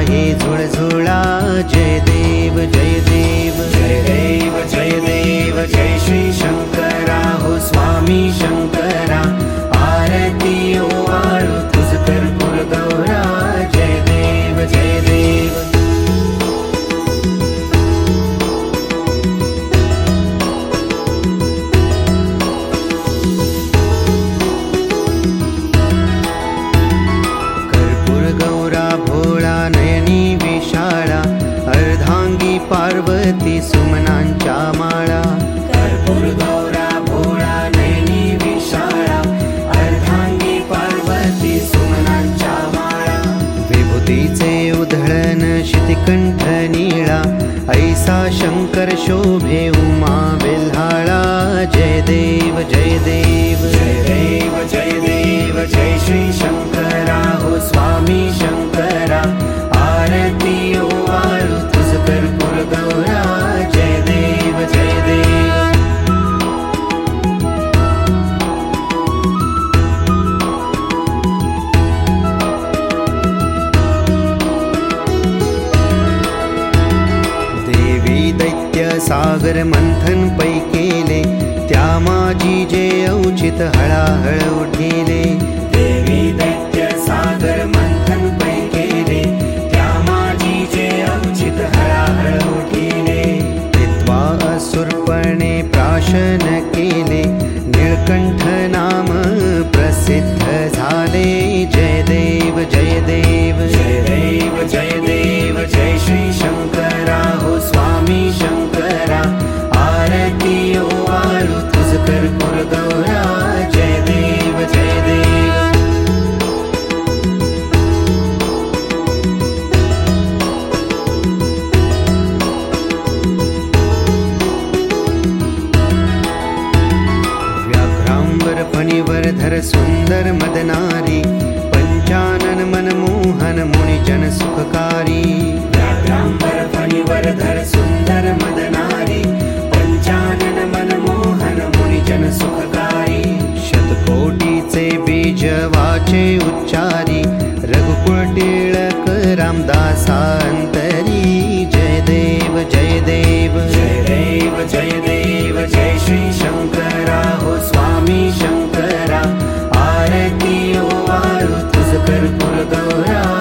आहे झुळझुळा. जय देव जय देव जय देव जय देव जय श्री शंकरा हो स्वामी शंकरा. आरती ओवाळू तुझ कर्पूर गौरा. जय देव जय देव. पार्वती सुमनांच्या माळा. कर्पूर गौरा भोळा नयनी विशाळा. अर्धांगी पार्वती सुमनांच्या माळा. विभूतीचे उधळण शितिकंठ निळा. ऐसा शंकर शोभे उमा विल्हाळा. जय देव जय देव जय देव जय देव जय श्री शंकरा हो स्वामी शंकरा. आरती ओवाळू तुझ कर्पूर गौरा. जय देव जय देव. देवी दैत्य सागर मंथन पै केले. त्या माझी जे औचित हळाहळ उठिले. देवी दैत्य सागर मंथन पै केले. त्या माझी जे औचित हळाहळ उठिले. हित्वा असुरपणे प्राशन केले. निळकंठ नाम प्रसिद्ध झाले. जय देव जय देव जय देव जय देव जय श्री शंकरा हो स्वामी शंकरा. आरती ओवाळू तुझ कर्पूर गौरा. जय देव जय देव. व्याघ्रांबर फणीवर धर सुंदर मदनारी. पंचानन मनमोहन मुनिजन सुखकारी. व्याघ्रांबर फणीवर धर सुंदर मदनारी. पंचानन मनमोहन मुनिजन सुखकारी. शतकोटीचे बीज वाचे उच्चारी. रघुकुळ टिळक रामदासांतरी. जय देव जय देव जय देव जय देव जय श्री शंकरा हो स्वामी शंकरा. आरती ओवाळू तुझ कर्पूर गौरा.